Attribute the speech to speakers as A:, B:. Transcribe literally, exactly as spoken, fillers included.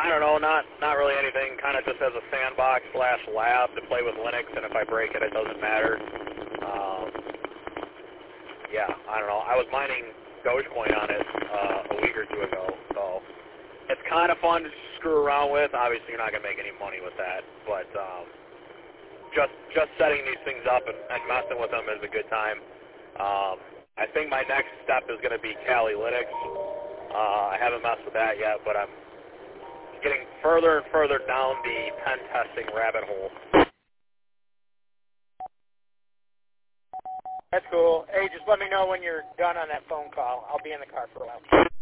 A: I don't know, not not really anything. Kind of just as a sandbox slash lab to play with Linux, and if I break it, it doesn't matter. Um, yeah, I don't know. I was mining Dogecoin on it uh, a week or two ago, so it's kind of fun to screw around with. Obviously, you're not going to make any money with that, but um, just just setting these things up and, and messing with them is a good time. Um, I think my next step is going to be Kali Linux. Uh, I haven't messed with that yet, but I'm getting further and further down the pen testing rabbit hole.
B: That's cool. Hey, just let me know when you're done on that phone call. I'll be in the car for a while.